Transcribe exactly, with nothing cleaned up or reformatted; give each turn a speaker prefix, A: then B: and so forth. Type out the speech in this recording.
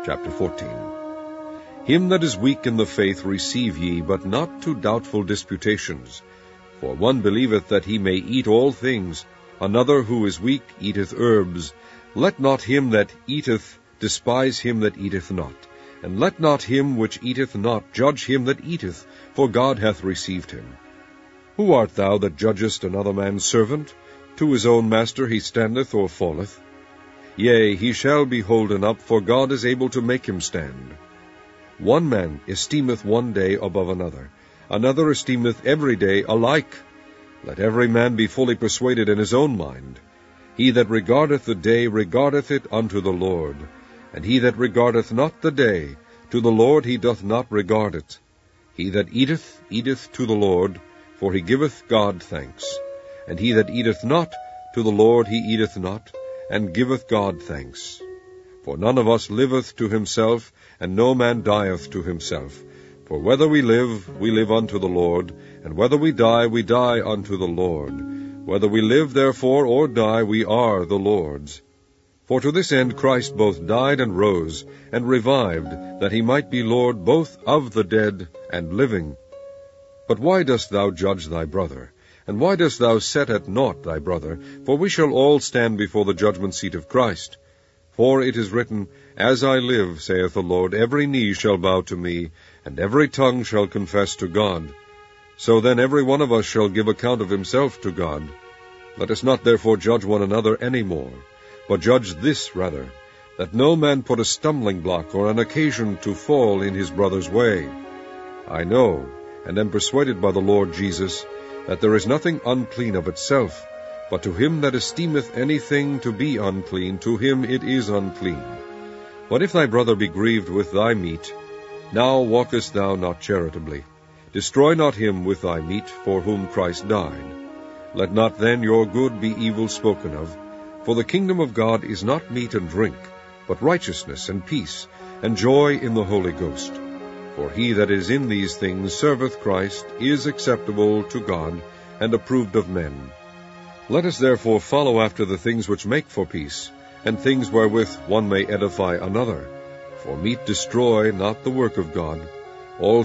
A: Chapter fourteen. Him that is weak in the faith receive ye, but not to doubtful disputations. For one believeth that he may eat all things, another who is weak eateth herbs. Let not him that eateth despise him that eateth not, and let not him which eateth not judge him that eateth, for God hath received him. Who art thou that judgest another man's servant? To his own master he standeth or falleth. Yea, he shall be holden up, for God is able to make him stand. One man esteemeth one day above another, another esteemeth every day alike. Let every man be fully persuaded in his own mind. He that regardeth the day regardeth it unto the Lord, and he that regardeth not the day, to the Lord he doth not regard it. He that eateth, eateth to the Lord, for he giveth God thanks. And he that eateth not, to the Lord he eateth not, and giveth God thanks. For none of us liveth to himself, and no man dieth to himself. For whether we live, we live unto the Lord, and whether we die, we die unto the Lord. Whether we live therefore or die, we are the Lord's. For to this end Christ both died and rose, and revived, that he might be Lord both of the dead and living. But why dost thou judge thy brother? And why dost thou set at naught thy brother? For we shall all stand before the judgment seat of Christ. For it is written, As I live, saith the Lord, every knee shall bow to me, and every tongue shall confess to God. So then every one of us shall give account of himself to God. Let us not therefore judge one another any more, but judge this rather, that no man put a stumbling block or an occasion to fall in his brother's way. I know, and am persuaded by the Lord Jesus, that there is nothing unclean of itself, but to him that esteemeth anything to be unclean, to him it is unclean. But if thy brother be grieved with thy meat, now walkest thou not charitably. Destroy not him with thy meat, for whom Christ died. Let not then your good be evil spoken of, for the kingdom of God is not meat and drink, but righteousness and peace, and joy in the Holy Ghost. For he that is in these things serveth Christ, is acceptable to God, and approved of men. Let us therefore follow after the things which make for peace, and things wherewith one may edify another. For meat destroy not the work of God. All